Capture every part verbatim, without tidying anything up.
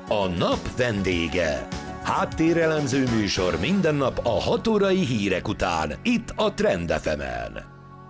A nap vendége. Háttérelemző műsor minden nap a hat órai hírek után, itt a Trend ef emen.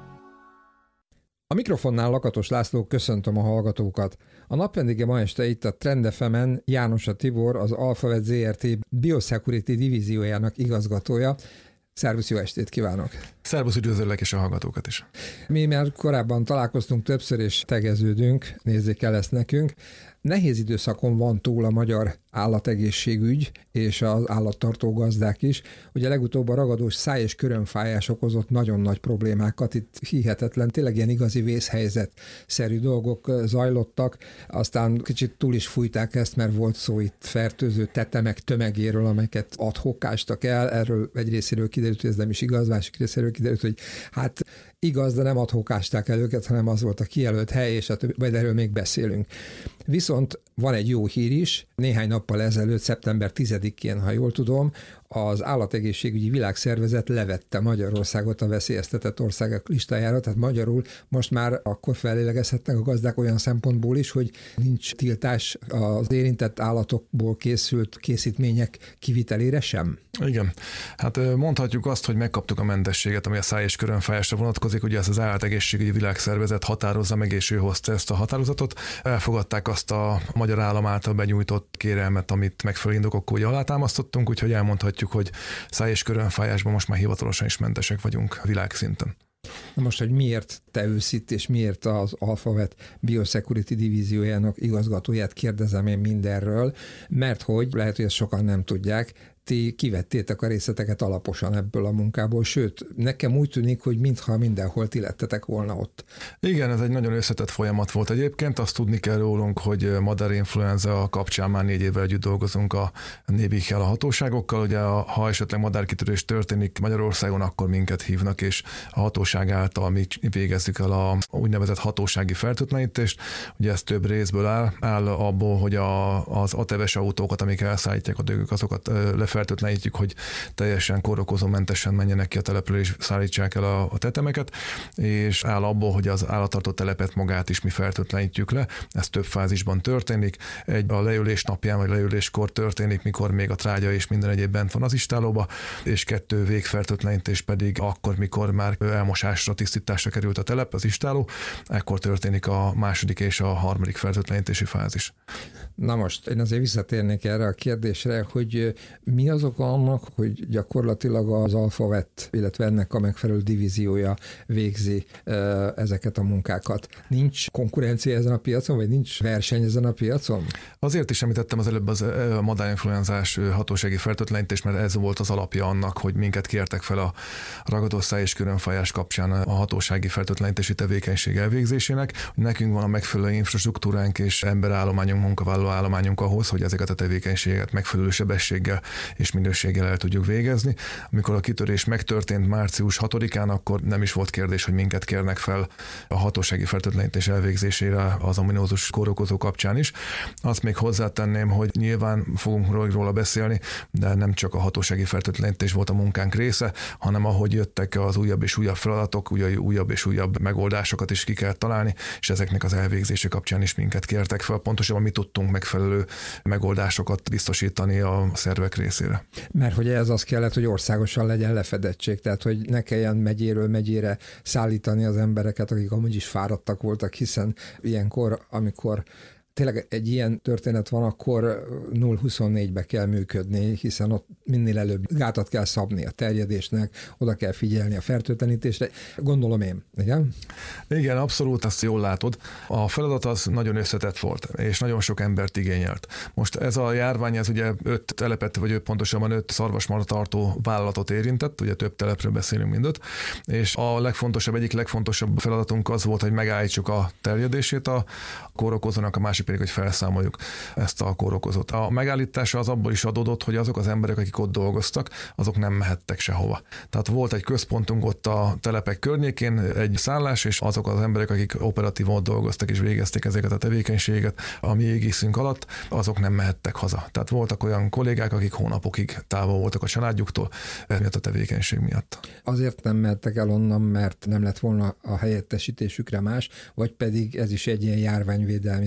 A mikrofonnál Lakatos László, köszöntöm a hallgatókat. A nap vendége ma este itt a Trend ef emen János Tibor, az Alphavet zé er té Biosecurity divíziójának igazgatója. Szervusz, jó estét kívánok! Szervusz, üdvözöllek és a hallgatókat is! Mi már korábban találkoztunk többször, és tegeződünk, nézzék el ezt nekünk. Nehéz időszakon van túl a magyar állategészségügy és az állattartó gazdák is. Ugye legutóbb a ragadós száj- és körömfájás okozott nagyon nagy problémákat, itt hihetetlen, tényleg ilyen igazi vészhelyzet-szerű dolgok zajlottak, aztán kicsit túl is fújták ezt, mert volt szó itt fertőző tetemek tömegéről, amelyeket adhokástak el, erről egy részéről kiderült, hogy ez nem is igaz, másik részéről kiderült, hogy hát igaz, de nem adhokásták el őket, hanem az volt a kijelölt hely, és a többi, majd erről még beszélünk. Viszont van egy jó hír is, néhány nappal ezelőtt, szeptember tizedikén, ha jól tudom, az Állategészségügyi Világszervezet levette Magyarországot a veszélyeztetett országok listájára, tehát magyarul most már akkor fellélegezhetnek a gazdák olyan szempontból is, hogy nincs tiltás az érintett állatokból készült készítmények kivitelére sem? Igen. Hát mondhatjuk azt, hogy megkaptuk a mentességet, ami a száj- és körömfájásra vonatkozik. Ugye ez az Állategészségügyi Világszervezet határozza meg, és ő hozta ezt a határozatot. Elfogadták azt a magyar állam által benyújtott kérelmet, amit megfelelő indokokkal ugye alátámasztottunk, úgyhogy elmondhatjuk, hogy száj- és körömfájásban most már hivatalosan is mentesek vagyunk világszinten. Na most, hogy miért te ülsz itt, és miért az Alphavet Biosecurity divíziójának igazgatóját kérdezem én mindenről, mert hogy lehet, hogy ezt sokan nem tudják, ti kivettétek a részleteket alaposan ebből a munkából, sőt, nekem úgy tűnik, hogy mintha mindenhol ti lettetek volna ott. Igen, ez egy nagyon összetett folyamat volt egyébként. Azt tudni kell rólunk, hogy madárinfluenza kapcsán már négy évvel együtt dolgozunk a Nébikkel, a hatóságokkal. Ugye, ha esetleg madárkitörés történik Magyarországon, akkor minket hívnak, és a hatóság által mi végezzük el a úgynevezett hatósági fertőtlenítést. Ugye ez több részből áll, áll abból, hogy a, az á té vé-s autókat, amik elszállítják a dögök, azokat lefertőtlenítjük, hogy teljesen kórokozómentesen menjenek ki a telepről és szállítsák el a, a tetemeket, és áll abból, hogy az állattartó telepet magát is mi fertőtlenítjük le. Ez több fázisban történik. Egy a leülés napján vagy leüléskor történik, mikor még a trágya és minden egyéb bent van az istálóba, és kettő végfertőtlenítés pedig akkor, mikor már elmosásra, tisztításra került a telep, az istáló, ekkor történik a második és a harmadik fertőtlenítési fázis. Na most én azért visszatérnék erre a kérdésre, hogy mi az oka annak, hogy gyakorlatilag az Alphavet, illetve ennek a megfelelő divíziója végzi ezeket a munkákat. Nincs konkurencia ezen a piacon, vagy nincs verseny ezen a piacon? Azért is említettem az előbb az madárinfluenzás hatósági fertőtlenítés, mert ez volt az alapja annak, hogy minket kértek fel a ragadós száj- és körömfájás kapcsán a hatósági fertőtlenítési tevékenység elvégzésének. Nekünk van a megfelelő infrastruktúránk és emberállományunk, munkavállaló állományunk ahhoz, hogy ezeket a tevékenységet megfelelő sebességgel és minőséggel el tudjuk végezni. Amikor a kitörés megtörtént március hatodikán, akkor nem is volt kérdés, hogy minket kérnek fel a hatósági fertőtlenítés elvégzésére az ominózus kórokozó kapcsán is. Azt még hozzátenném, hogy nyilván fogunk róla beszélni, de nem csak a hatósági fertőtlenítés volt a munkánk része, hanem ahogy jöttek az újabb és újabb feladatok, újabb és újabb megoldásokat is ki kell találni, és ezeknek az elvégzése kapcsán is minket kértek fel. Pontosabban mi tudtunk megfelelő megoldásokat biztosítani a szervek részére. Mert hogy ez az kellett, hogy országosan legyen lefedettség, tehát hogy ne kelljen megyéről megyére szállítani az embereket, akik amúgy is fáradtak voltak, hiszen ilyenkor, amikor tényleg egy ilyen történet van, akkor nulla huszonnégybe kell működni, hiszen ott minél előbb gátat kell szabni a terjedésnek, oda kell figyelni a fertőtlenítésre. Gondolom én, igen? Igen, abszolút, azt jól látod. A feladat az nagyon összetett volt, és nagyon sok embert igényelt. Most ez a járvány, ez ugye öt telepet, vagy öt pontosabban öt szarvasmarhatartó vállalatot érintett, ugye több telepről beszélünk mindöt, és a legfontosabb, egyik legfontosabb feladatunk az volt, hogy megállítsuk a terjedését a kórokozónak, a másik pedig, hogy felszámoljuk ezt a kórokozót. A megállítása az abból is adódott, hogy azok az emberek, akik ott dolgoztak, azok nem mehettek sehova. Tehát volt egy központunk ott a telepek környékén, egy szállás, és azok az emberek, akik operatívan ott dolgoztak és végezték ezeket a tevékenységet a mi égiszünk alatt, azok nem mehettek haza. Tehát voltak olyan kollégák, akik hónapokig távol voltak a családjuktól, miatt a tevékenység miatt. Azért nem mehettek el onnan, mert nem lett volna a helyettesítésükre más, vagy pedig ez is egy ilyen járványvédelmi szempont,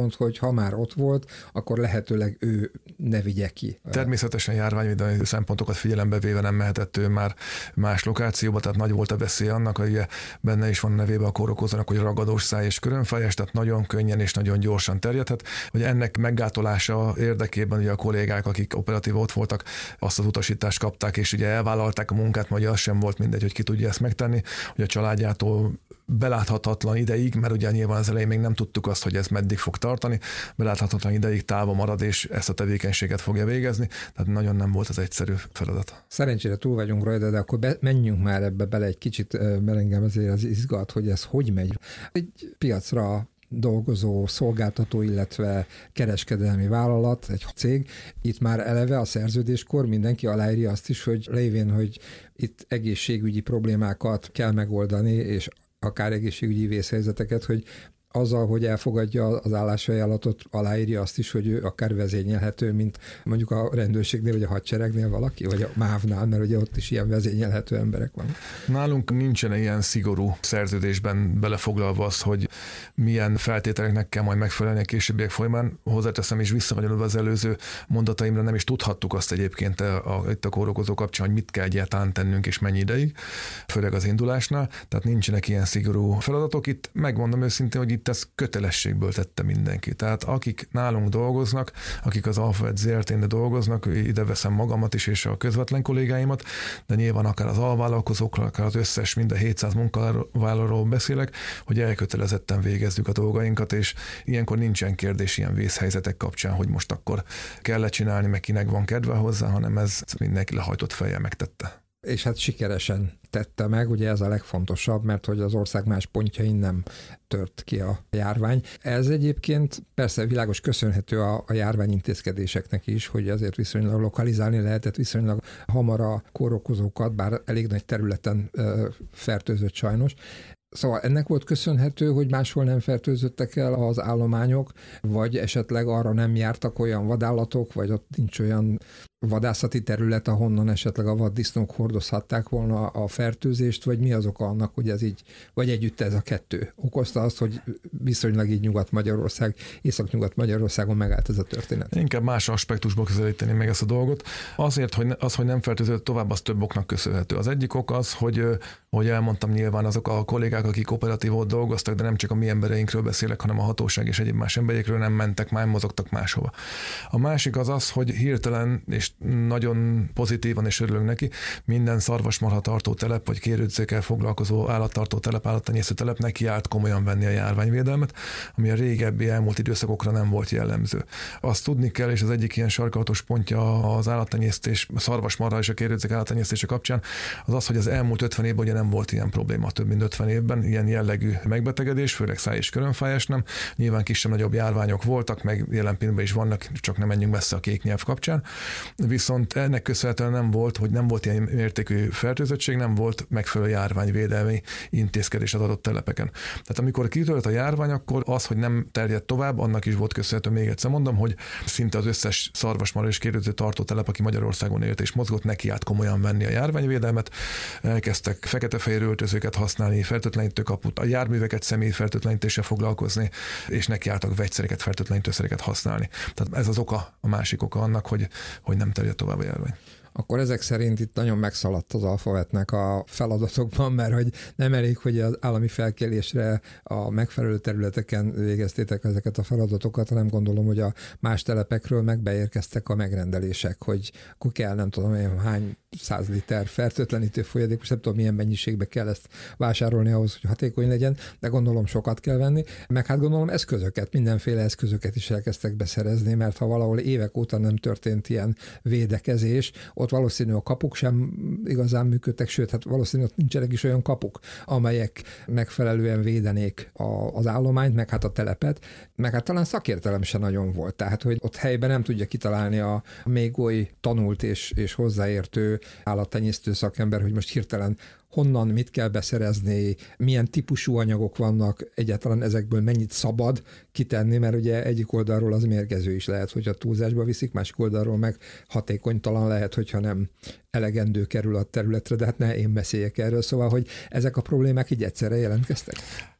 mond, hogy ha már ott volt, akkor lehetőleg ő ne vigye ki. Természetesen járványvédelmi szempontokat figyelembe véve nem mehetett ő már más lokációba, tehát nagy volt a veszély annak, hogy benne is van a nevében a kórokozónak, hogy ragadós száj és körömfájás, tehát nagyon könnyen és nagyon gyorsan terjedhet. Hogy ennek meggátolása érdekében ugye a kollégák, akik operatív ott voltak, azt az utasítást kapták, és ugye elvállalták a munkát, mert az sem volt mindegy, hogy ki tudja ezt megtenni, hogy a családjától beláthatatlan ideig, mert ugye nyilván az elején még nem tudtuk azt, hogy ez meddig fog tartani, beláthatatlan ideig távol marad, és ezt a tevékenységet fogja végezni, tehát nagyon nem volt az egyszerű feladat. Szerencsére túl vagyunk rajta, de akkor be, menjünk már ebbe bele egy kicsit, mert engem azért az izgat, hogy ez hogy megy. Egy piacra dolgozó szolgáltató, illetve kereskedelmi vállalat, egy cég, itt már eleve a szerződéskor mindenki aláírja azt is, hogy lévén, hogy itt egészségügyi problémákat kell megoldani, és akár egészségügyi vészhelyzeteket, hogy azzal, hogy elfogadja az állásajánlatot, aláírja azt is, hogy ő akár vezényelhető, mint mondjuk a rendőrségnél, vagy a hadseregnél valaki, vagy a mávnál, mert ugye ott is ilyen vezényelhető emberek van. Nálunk nincsen ilyen szigorú szerződésben belefoglalva az, hogy milyen feltételeknek kell majd megfelelni a későbbiek folyamán. Hozzáteszem is visszakanyarodva az előző mondataimra, nem is tudhattuk azt egyébként a, a, itt a kórokozó kapcsán, hogy mit kell egyáltalán tennünk és mennyi ideig, főleg az indulásnál, tehát nincsenek ilyen szigorú feladatok. Itt megmondom őszintén, hogy itt ezt kötelességből tette mindenki. Tehát akik nálunk dolgoznak, akik az Alphavet zé er té-nél dolgoznak, ide veszem magamat is és a közvetlen kollégáimat, de nyilván akár az alvállalkozókról, akár az összes, mind a hétszáz munkavállalóról beszélek, hogy elkötelezetten végezzük a dolgainkat, és ilyenkor nincsen kérdés ilyen vészhelyzetek kapcsán, hogy most akkor kell csinálni, meg kinek van kedve hozzá, hanem ez mindenki lehajtott fejjel megtette. És hát sikeresen tette meg, ugye ez a legfontosabb, mert hogy az ország más pontjain nem tört ki a járvány. Ez egyébként persze világos köszönhető a, a járványintézkedéseknek is, hogy azért viszonylag lokalizálni lehetett viszonylag hamar a kórokozókat, bár elég nagy területen ö, fertőzött sajnos. Szóval ennek volt köszönhető, hogy máshol nem fertőzöttek el az állományok, vagy esetleg arra nem jártak olyan vadállatok, vagy ott nincs olyan vadászati terület, ahonnan esetleg a vaddisznók hordozhatták volna a fertőzést, vagy mi az oka annak, hogy ez így, vagy együtt ez a kettő okozta azt, hogy viszonylag így Nyugat-Magyarország, Észak-Nyugat-Magyarországon megállt ez a történet? Inkább más aspektusból közelíteni meg ezt a dolgot. Azért, hogy az, hogy nem fertőzött tovább, az több oknak köszönhető. Az egyik ok az, hogy, hogy elmondtam nyilván azok a kollégák, akik operatív ott dolgoztak, de nem csak a mi embereinkről beszélek, hanem a hatóság és egyéb más emberekről nem mentek, már mozogtak máshova. A másik az az, hogy hirtelen és nagyon pozitívan, és örülünk neki, minden szarvasmarha tartó telep, vagy kérődzékkel foglalkozó állattartó telep, állattenyésztő telep neki állt komolyan venni a járványvédelmet, ami a régebbi elmúlt időszakokra nem volt jellemző. Azt tudni kell, és az egyik ilyen sarkalatos pontja az állattenyésztés, a szarvasmarha és a kérődzék állattenyésztése kapcsán, az az, hogy az elmúlt ötven évben ugye nem volt ilyen probléma, több mint ötven évben, ilyen jellegű megbetegedés, főleg száj- és körömfájás nem. Nyilván kisebb-nagyobb járványok voltak, meg jelen pillanatban is vannak, csak nem menjünk messze a kék nyelv kapcsán. Viszont ennek köszönhetően nem volt, hogy nem volt ilyen mértékű fertőzöttség, nem volt megfelelő járványvédelmi intézkedés az adott telepeken. Tehát amikor kitört a járvány, akkor az, hogy nem terjedt tovább, annak is volt köszönhető, még egyszer mondom, hogy szinte az összes szarvasmarha és kérődző tartó telep, aki Magyarországon élt és mozgott, neki állt komolyan venni a járványvédelmet, elkezdtek fekete-fehér öltözőket használni, fertőtlenítő kaput, a járműveket személyi fertőtlenítéssel foglalkozni, és neki álltak vegyszereket, fertőtlenítőszereket használni. Tehát ez az oka, a másik oka annak, hogy, hogy nem terjed tovább a járvány. Akkor ezek szerint itt nagyon megszaladt az Alphavetnek a feladatokban, mert hogy nem elég, hogy az állami felkelésre a megfelelő területeken végeztétek ezeket a feladatokat, hanem gondolom, hogy a más telepekről meg beérkeztek a megrendelések, hogy akkor kell nem tudom én hány száz liter fertőtlenítő folyadék, most nem tudom milyen mennyiségbe kell ezt vásárolni ahhoz, hogy hatékony legyen, de gondolom sokat kell venni, meg hát gondolom eszközöket, mindenféle eszközöket is elkezdtek beszerezni, mert ha valahol évek óta nem történt ilyen védekezés, ott valószínű a kapuk sem igazán működtek, sőt, hát valószínű ott nincsenek is olyan kapuk, amelyek megfelelően védenék a, az állományt, meg hát a telepet, meg hát talán szakértelem sem nagyon volt, tehát hogy ott helyben nem tudja kitalálni a még oly tanult és, és hozzáértő állattenyésztő szakember, hogy most hirtelen honnan mit kell beszerezni, milyen típusú anyagok vannak, egyáltalán ezekből mennyit szabad kitenni, mert ugye egyik oldalról az mérgező is lehet, hogyha túlzásba viszik, másik oldalról meg hatékonytalan lehet, hogyha nem elegendő kerül a területre, de hát ne én beszéljek erről, szóval, hogy ezek a problémák így egyszerre jelentkeztek.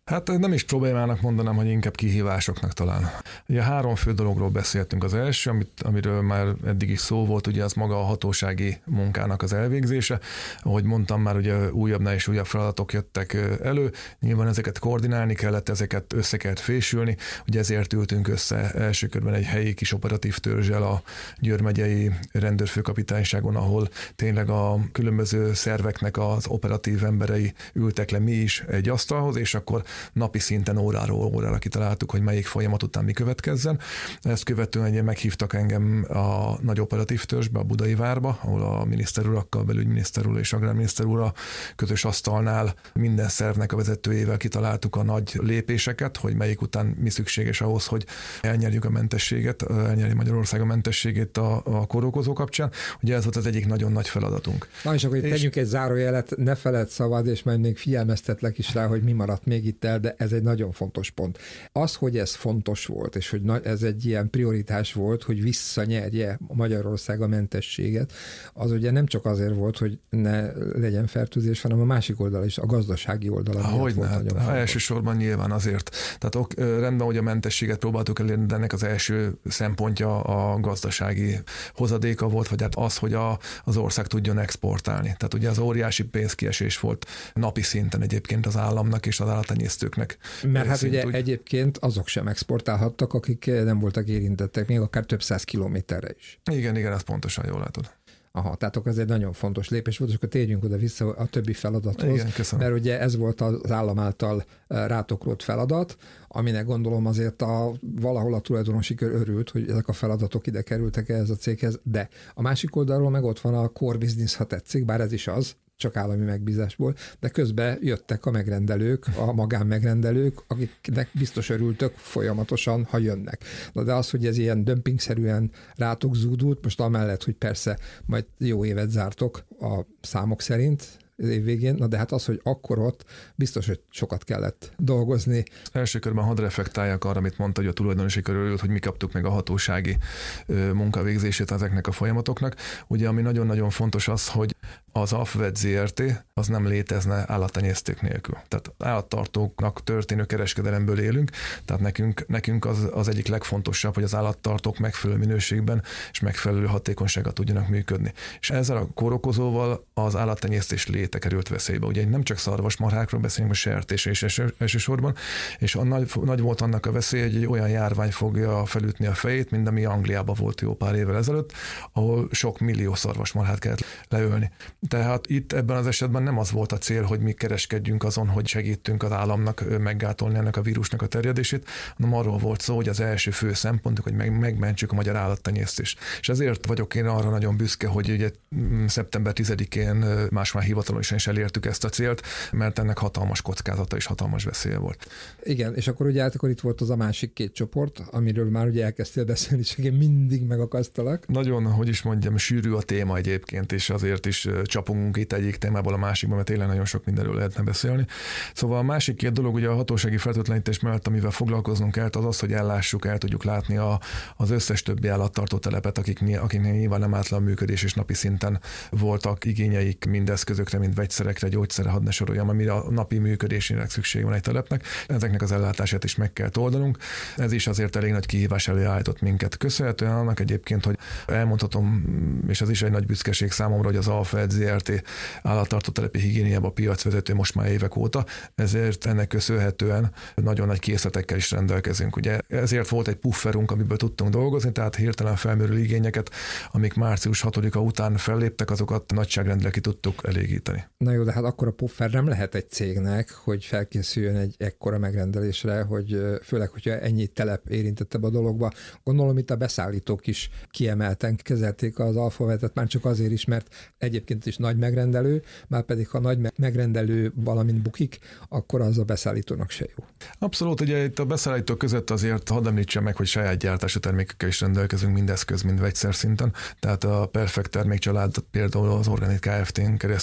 Hát nem is problémának mondanám, hogy inkább kihívásoknak talán. Ugye három fő dologról beszéltünk. Az első, amit, amiről már eddig is szó volt, ugye az maga a hatósági munkának az elvégzése. Ahogy mondtam, már ugye újabbnál és újabb feladatok jöttek elő. Nyilván ezeket koordinálni kellett, ezeket össze kellett fésülni. Ugye ezért ültünk össze első körben egy helyi kis operatív törzsel a Győr megyei rendőrfőkapitányságon, ahol tényleg a különböző szerveknek az operatív emberei ültek le, mi is egy asztalhoz, és akkor napi szinten óráról órára kitaláltuk, hogy melyik folyamat után mi következzen. Ezt követően ugye meghívtak engem a nagy operatív törzsbe, a Budai várba, ahol a miniszter urakkal, belügyminiszter úr és agrárminiszter úr a közös asztalnál minden szervnek a vezetőjével kitaláltuk a nagy lépéseket, hogy melyik után mi szükséges ahhoz, hogy elnyerjük a mentességet, elnyerjük Magyarország a mentességét a, a kórokozó kapcsán. Ugye ez volt az egyik nagyon nagy feladatunk. Na és akkor itt és... tegyünk egy zárójelet, ne feledd szabad, és majd még figyelmeztetlek is rá, hogy mi maradt még itt el, de ez egy nagyon fontos pont. Az, hogy ez fontos volt, és hogy ez egy ilyen prioritás volt, hogy visszanyerje Magyarország a mentességet, az ugye nem csak azért volt, hogy ne legyen fertőzés, hanem a másik oldal is, a gazdasági oldal. Ahogy volt hát, nagyon elsősorban nyilván azért. Tehát ok, rendben, hogy a mentességet próbáltuk elérni, de ennek az első szempontja a gazdasági hozadéka volt, vagy hát az, hogy a, az ország tudjon exportálni. Tehát ugye az óriási pénzkiesés volt napi szinten egyébként az államnak és az állattenyésztőknek. Mert hát ugye úgy... egyébként azok sem exportálhattak, akik nem voltak érintettek, még akár több száz kilométerre is. Igen, igen, ezt pontosan jól látod. Aha, tehát ez egy nagyon fontos lépés volt, és akkor térjünk oda vissza a többi feladathoz. Igen, köszönöm. Mert ugye ez volt az állam által rátokrolt feladat, aminek gondolom azért a, valahol a tulajdonosi kör örült, hogy ezek a feladatok ide kerültek ehhez a céghez, de a másik oldalról meg ott van a core business, ha tetszik, bár ez is az, csak állami megbízásból, de közben jöttek a megrendelők, a magánmegrendelők, akiknek biztos örültök folyamatosan, ha jönnek. Na de az, hogy ez ilyen dömpingszerűen rátok zúdult, most amellett, hogy persze majd jó évet zártok a számok szerint, év végén, na de hát az, hogy akkor ott biztos, hogy sokat kellett dolgozni. Első körben hadd reflektáljak arra, amit mondta, hogy a tulajdonosi kör örült, hogy mi kaptuk meg a hatósági munkavégzését ezeknek a folyamatoknak. Ugye, ami nagyon-nagyon fontos az, hogy az Alfvet zé er té az nem létezne állattenyésztők nélkül. Tehát állattartóknak történő kereskedelemből élünk, tehát nekünk, nekünk az, az egyik legfontosabb, hogy az állattartók megfelelő minőségben és megfelelő hatékonysággal tudjanak működni. És ezzel a kórokozóval az állattenyésztés léte került veszélybe. Ugye nem csak szarvasmarhákról beszélünk, a sertés és elsősorban, és a nagy, nagy volt annak a veszély, hogy egy olyan járvány fogja felütni a fejét, mint ami Angliában volt jó pár évvel ezelőtt, ahol sok millió szarvasmarhát kellett leölni. Tehát itt ebben az esetben nem az volt a cél, hogy mi kereskedjünk azon, hogy segítünk az államnak meggátolni ennek a vírusnak a terjedését, hanem arról volt szó, hogy az első fő szempontunk, hogy meg, megmentsük a magyar állattenyésztést. És ezért vagyok én arra nagyon büszke, hogy ugye szeptember tizedikén más már hivatalosan is elértük ezt a célt, mert ennek hatalmas kockázata és hatalmas veszélye volt. Igen, és akkor ugye akkor itt volt az a másik két csoport, amiről már ugye elkezdtél beszélni, és én mindig megakasztalak. Nagyon, hogy is mondjam, sűrű a téma egyébként, és azért is csapunk itt egyik témából a másikba, mert tényleg nagyon sok mindenről lehetne beszélni. Szóval a másik két dolog, ugye a hatósági fertőtlenítés mellett, amivel foglalkoznunk kell, az az, hogy ellássuk, el tudjuk látni a, az összes többi állattartó telepet, akik, akiknek nyilván nem állt le a működés, és napi szinten voltak igényeik mind eszközökre, mind vegyszerekre, gyógyszerre, hadd ne soroljam, amire a napi működésének szükség van egy telepnek. Ezeknek az ellátását is meg kell oldanunk. Ez is azért elég nagy kihívás elé állított minket. Köszönhetően annak egyébként, hogy elmondhatom, és ez is egy nagy büszkeség számomra, hogy az Alfvet zé er té állattartótelepi higiéniában piacvezető most már évek óta, ezért ennek köszönhetően nagyon nagy készletekkel is rendelkezünk. Ugye ezért volt egy pufferunk, amiből tudtunk dolgozni, tehát hirtelen felmerülő igényeket, amik március hatodika után felléptek, azokat nagyságrendel ki tudtuk elégíteni. Na jó, de hát akkor a puffer nem lehet egy cégnek, hogy felkészüljön egy ekkora megrendelésre, hogy főleg, hogyha ennyi telep érintettebb a dologba. Gondolom itt a beszállítók is kiemelten kezelték az Alfvetet, már csak azért is, mert egyébként is nagy megrendelő, már pedig ha nagy megrendelő valamint bukik, akkor az a beszállítónak se jó. Abszolút, ugye itt a beszállítók között azért hadd említsem meg, hogy saját gyártású termékekkel is rendelkezünk, mind eszköz, mind vegyszer szinten. Tehát a Perfekt termékcsalád például az Organit Kft-n keresztül gyártja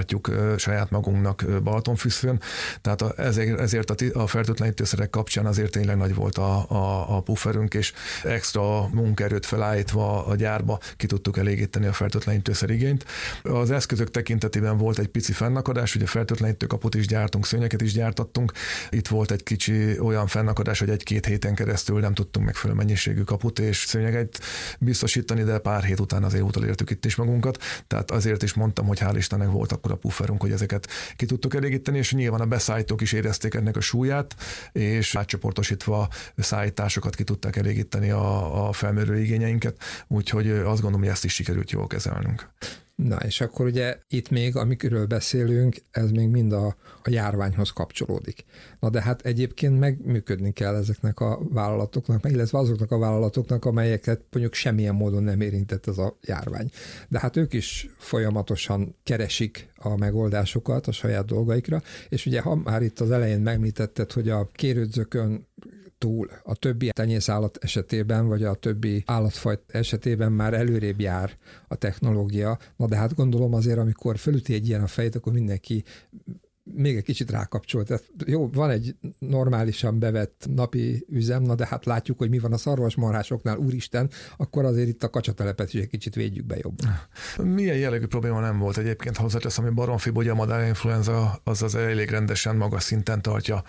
gyártjuk saját magunknak Balatonfüszfön, tehát ezért, ezért a, a fertőtlenítőszerek kapcsán azért tényleg nagy volt a, a, a pufferünk, és extra munkaerőt felállítva a gyárba ki tudtuk elégíteni a fertőtlenítőszer igényt. Az eszközök tekintetében volt egy pici fennakadás, ugye fertőtlenítő kaput is gyártunk, szőnyeket is gyártattunk. Itt volt egy kicsi olyan fennakadás, hogy egy-két héten keresztül nem tudtunk megfelelő mennyiségű kaput és szőnyeget biztosítani, de pár hét után azért utolértük itt is magunkat. Tehát azért is mondtam, hogy hál' Istennek volt akkor a pufferünk, hogy ezeket ki tudtuk elégíteni, és nyilván a beszállítók is érezték ennek a súlyát, és átcsoportosítva szállításokat ki tudták elégíteni a, a felmérő igényeinket, úgyhogy azt gondolom, hogy ezt is sikerült jól kezelnünk. Na, és akkor ugye itt még, amikről beszélünk, ez még mind a, a járványhoz kapcsolódik. Na, de hát egyébként meg működni kell ezeknek a vállalatoknak, meg illetve azoknak a vállalatoknak, amelyeket mondjuk semmilyen módon nem érintett ez a járvány. De hát ők is folyamatosan keresik a megoldásokat a saját dolgaikra, és ugye ha már itt az elején megemlítetted, hogy a kérődzökön túl a többi tenyészállat esetében, vagy a többi állatfajt esetében már előrébb jár a technológia. Na de hát gondolom azért, amikor fölüti egy ilyen a fejét, akkor mindenki még egy kicsit rákapcsolt. Tehát jó, van egy normálisan bevett napi üzem, na de hát látjuk, hogy mi van a szarvasmarhásoknál, úristen, akkor azért itt a kacsatelepet is egy kicsit védjük be jobban. Milyen jellegű probléma nem volt egyébként, hozzáteszem, hogy baromfiból, ugye a madárinfluenza az az elég rendesen magas szinten tartja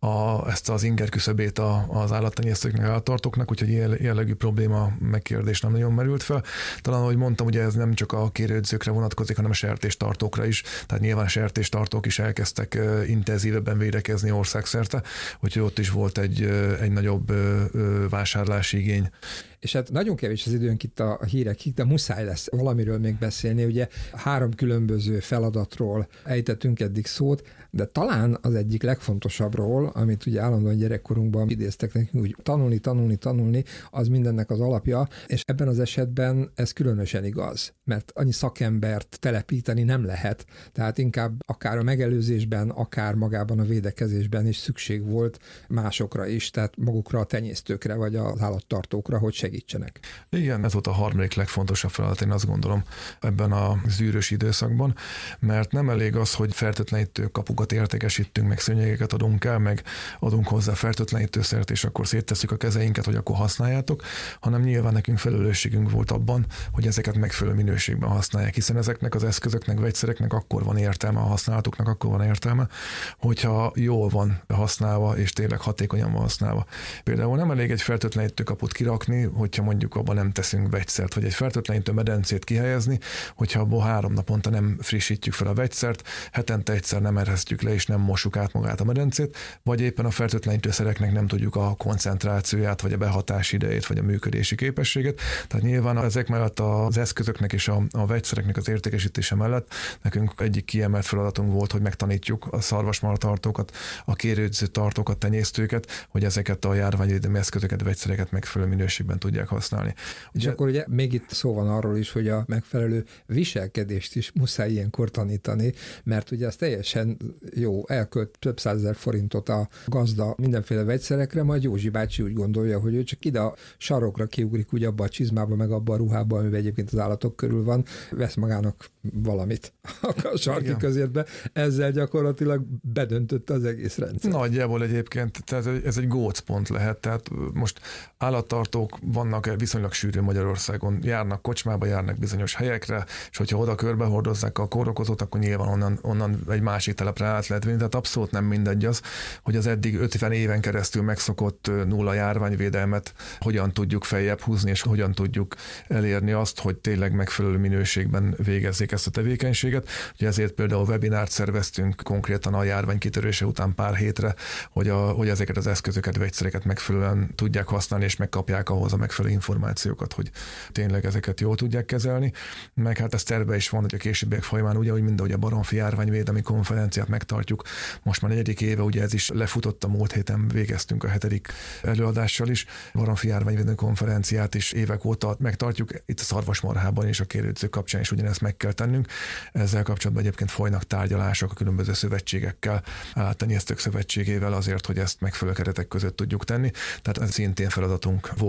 a, ezt az inger küszöbét az állattenyésztőknek, állattartóknak, úgyhogy ilyen jellegű probléma megkérdés nem nagyon merült fel. Talán, ahogy mondtam, ugye ez nem csak a kérődzőkre vonatkozik, hanem a sertéstartókra is, tehát nyilván a sertéstartók is elkezd intenzívebben védekezni országszerte, úgyhogy ott is volt egy, egy nagyobb vásárlási igény. És hát nagyon kevés az időnk itt a hírekig, de muszáj lesz valamiről még beszélni. Ugye három különböző feladatról ejtettünk eddig szót, de talán az egyik legfontosabbról, amit ugye állandóan gyerekkorunkban idéztek nekünk, úgy tanulni, tanulni, tanulni, az mindennek az alapja, és ebben az esetben ez különösen igaz, mert annyi szakembert telepíteni nem lehet, tehát inkább akár a megelőzésben, akár magában a védekezésben is szükség volt másokra is, tehát magukra a tenyésztőkre, vagy az állattartókra, hogy segítsenek. Igen, ez volt a harmadik legfontosabb feladat, én azt gondolom ebben a zűrös időszakban, mert nem elég az, hogy fertőtlenítő kapukat értékesítünk, meg szőnyegeket adunk el, meg adunk hozzá fertőtlenítőszert, és akkor széttesszük a kezeinket, hogy akkor használjátok, hanem nyilván nekünk felelősségünk volt abban, hogy ezeket megfelelő minőségben használják, hiszen ezeknek az eszközöknek, vegyszereknek akkor van értelme, a használatuknak akkor van értelme, hogyha jól van használva, és tényleg hatékonyan van használva. Például nem elég egy fertőtlenítő kaput kirakni, hogyha mondjuk abban nem teszünk vegyszert, vagy egy fertőtlenítő medencét kihelyezni, hogyha abból három naponta nem frissítjük fel a vegyszert, hetente egyszer nem eresztjük le, és nem mossuk át magát a medencét, vagy éppen a fertőtlenítőszereknek nem tudjuk a koncentrációját, vagy a behatási idejét, vagy a működési képességet. Tehát nyilván ezek mellett az eszközöknek és a, a vegyszereknek az értékesítése mellett nekünk egyik kiemelt feladatunk volt, hogy megtanítjuk a szarvasmarhatartókat, a kérődző tartókat, tenyésztőket, hogy ezeket a járványvédelmi eszközöket, vegyszereket megfelelő minőségben tudják használni. És ugye, akkor ugye még itt szó van arról is, hogy a megfelelő viselkedést is muszáj ilyenkor tanítani, mert ugye az teljesen jó, elkölt több százezer forintot a gazda mindenféle vegyszerekre, majd Józsi bácsi úgy gondolja, hogy ő csak ide a sarokra kiugrik, ugye abba a csizmába, meg abba a ruhába, amiben egyébként az állatok körül van, vesz magának valamit a sarki Igen. közértbe, ezzel gyakorlatilag bedöntötte az egész rendszer. Nagyjából egyébként, tehát ez egy gócpont lehet, tehát most állattartók vannak viszonylag sűrű Magyarországon, járnak kocsmába, járnak bizonyos helyekre, és hogyha oda körbehordozzák a kórokozót, akkor nyilván onnan, onnan egy másik telepre át lehet vinni, tehát abszolút nem mindegy az, hogy az eddig ötven éven keresztül megszokott nulla járványvédelmet hogyan tudjuk feljebb húzni, és hogyan tudjuk elérni azt, hogy tényleg megfelelő minőségben végezzék ezt a tevékenységet. Ugye ezért például webinárt szerveztünk konkrétan a járvány kitörése után pár hétre, hogy, a, hogy ezeket az eszközöket, vegyszereket megfelelően tudják használni, és megkapják ahhoz a megfelelő információkat, hogy tényleg ezeket jól tudják kezelni. Meg hát ez terve is van, hogy a későbbiek folyamán, ugye, hogy mind ahogy a baromfi járványvédelmi konferenciát megtartjuk. Most már negyedik éve, ugye ez is lefutott, a múlt héten végeztünk a hetedik előadással is. Baromfi járványvédelmi konferenciát is évek óta megtartjuk. Itt a szarvasmarhában és a kérődzők kapcsán is ugyanezt meg kell tennünk. Ezzel kapcsolatban egyébként folynak tárgyalások a különböző szövetségekkel, a tenyésztők szövetségével azért, hogy ezt megfelelő keretek között tudjuk tenni. Tehát ez szintén feladatunk volt és lesz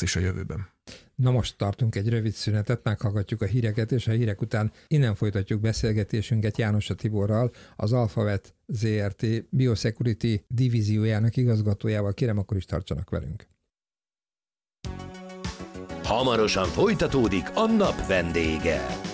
is a jövőben. Na most tartunk egy rövid szünetet, meghallgatjuk a híreket, és a hírek után innen folytatjuk beszélgetésünket Jánosa Tiborral, az Alphavet zé er té Biosecurity divíziójának igazgatójával. Kérem, akkor is tartsanak velünk. Hamarosan folytatódik a nap vendége.